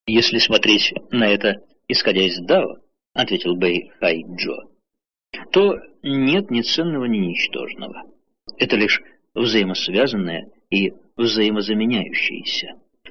Если смотреть на это, исходя из Дао, ответил Бэй Хай Джо, то нет ни ценного, ни ничтожного. Это лишь взаимосвязанное и взаимозаменяющееся.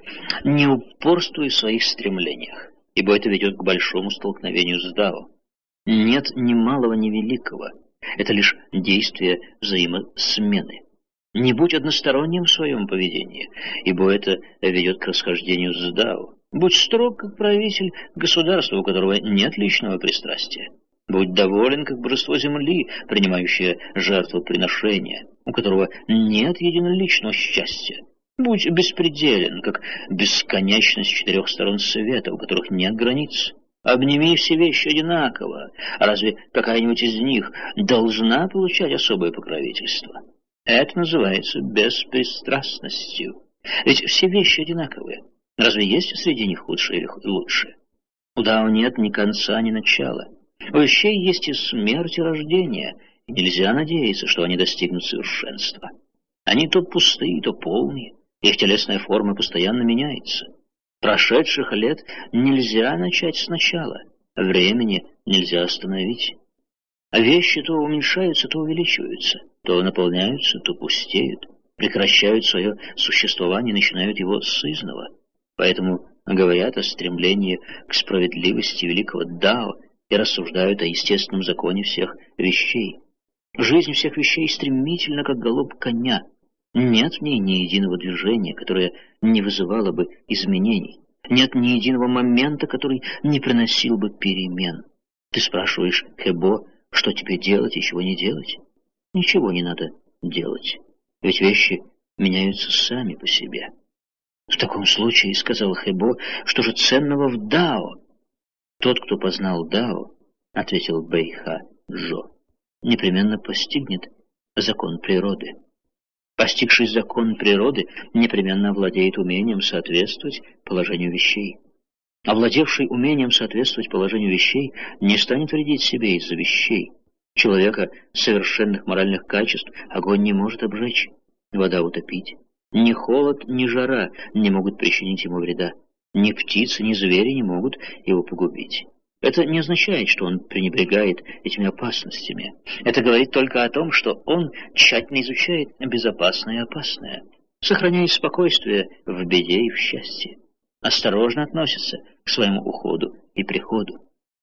Не упорствуй в своих стремлениях, ибо это ведет к большому столкновению с Дао. Нет ни малого, ни великого. Это лишь действие взаимосмены. Не будь односторонним в своем поведении, ибо это ведет к расхождению с Дао. Будь строг, как правитель государства, у которого нет личного пристрастия. Будь доволен, как божество земли, принимающее жертвоприношения, у которого нет единоличного счастья. Будь беспределен, как бесконечность четырех сторон света, у которых нет границ. Обними все вещи одинаково. А разве какая-нибудь из них должна получать особое покровительство? Это называется беспристрастностью. Ведь все вещи одинаковые. Разве есть среди них худшие или лучшие? У Дао нет ни конца, ни начала. У вещей есть и смерть, и рождение, и нельзя надеяться, что они достигнут совершенства. Они то пустые, то полные, их телесная форма постоянно меняется. Прошедших лет нельзя начать сначала, времени нельзя остановить. А вещи то уменьшаются, то увеличиваются, то наполняются, то пустеют, прекращают свое существование и начинают его с изного. Поэтому говорят о стремлении к справедливости великого Дао и рассуждают о естественном законе всех вещей. Жизнь всех вещей стремительна, как галоп коня. Нет в ней ни единого движения, которое не вызывало бы изменений. Нет ни единого момента, который не приносил бы перемен. Ты спрашиваешь, Хэбо, что тебе делать и чего не делать? Ничего не надо делать, ведь вещи меняются сами по себе. В таком случае, сказал Хэбо, что же ценного в Дао? Тот, кто познал Дао, ответил Бэйха Джо, непременно постигнет закон природы. Постигший закон природы непременно овладеет умением соответствовать положению вещей. Овладевший умением соответствовать положению вещей не станет вредить себе из-за вещей. Человека совершенных моральных качеств огонь не может обжечь, вода утопить. Ни холод, ни жара не могут причинить ему вреда. Ни птицы, ни звери не могут его погубить. Это не означает, что он пренебрегает этими опасностями. Это говорит только о том, что он тщательно изучает безопасное и опасное, сохраняя спокойствие в беде и в счастье, осторожно относится к своему уходу и приходу.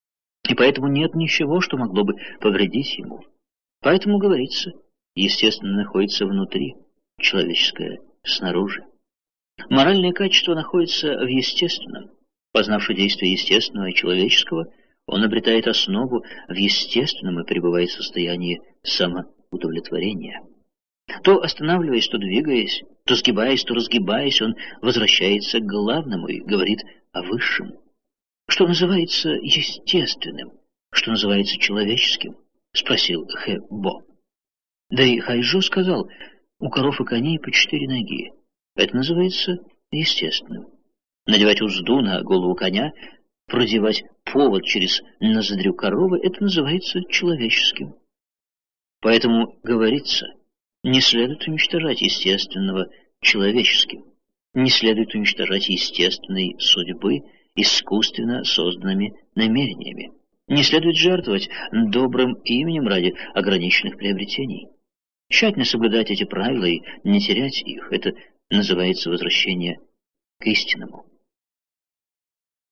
И поэтому нет ничего, что могло бы повредить ему. Поэтому, говорится, естественно находится внутри, человеческое снаружи. Моральные качества находятся в естественном. Познавший действие естественного и человеческого, он обретает основу в естественном и пребывает в состоянии самоудовлетворения. То останавливаясь, то двигаясь, то сгибаясь, то разгибаясь, он возвращается к главному и говорит о высшем. Что называется естественным, что называется человеческим? Спросил Хэбо. Да и Хайжо сказал, у коров и коней по 4 ноги. Это называется естественным. Надевать узду на голову коня, продевать повод через ноздрю коровы, это называется человеческим. Поэтому, говорится, не следует уничтожать естественного человеческим, не следует уничтожать естественной судьбы искусственно созданными намерениями, не следует жертвовать добрым именем ради ограниченных приобретений. Тщательно соблюдать эти правила и не терять их, это называется возвращение к истинному.